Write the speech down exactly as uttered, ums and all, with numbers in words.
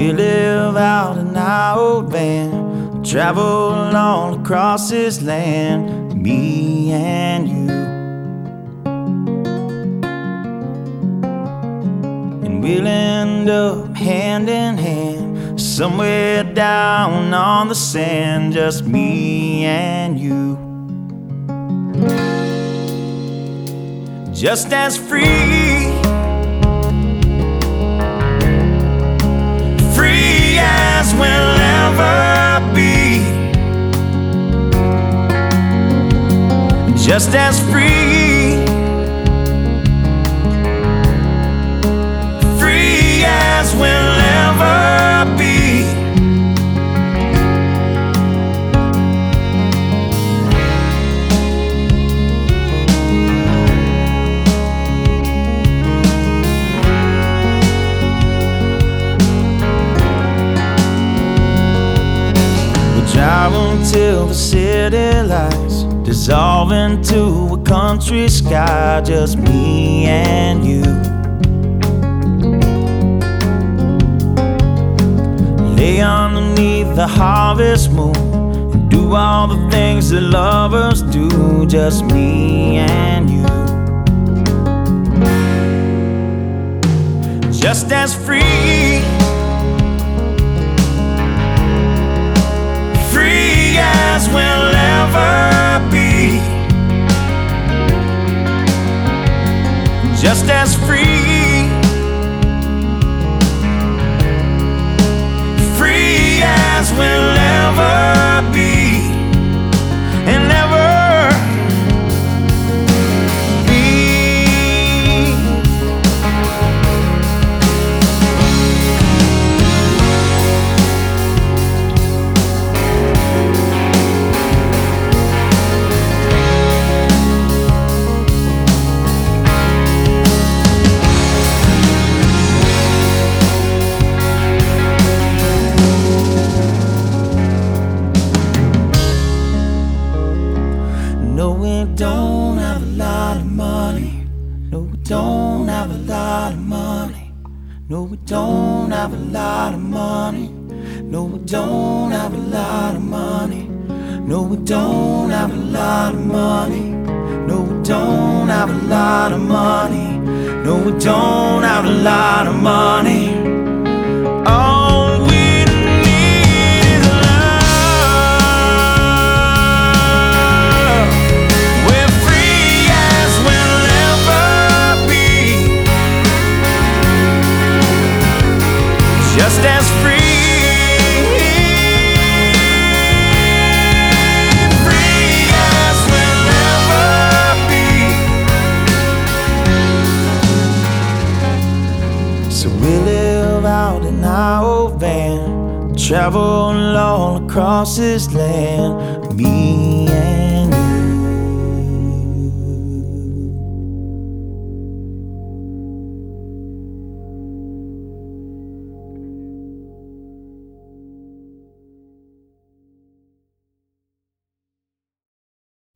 We live out in our old van, travel all across this land, me and you. And we'll end up hand in hand, somewhere down on the sand, just me and you. Just as free, free as we'll ever be. Just as free, free as we'll ever be. Drive until the city lights dissolve into a country sky, just me and you. Lay underneath the harvest moon and do all the things that lovers do, just me and you. Just as free, free as we'll ever be. Just as free, free as we'll ever be. And ever be. No, we don't have a lot of money. No, we don't have a lot of money. No, we don't have a lot of money. No, we don't have a lot of money. No, we don't have a lot of money. No, we don't have a lot of money. No, we don't have a lot of money. All we need is love. We're free as we'll ever be. Just as free. So we live out in our old van, travel all across this land, me and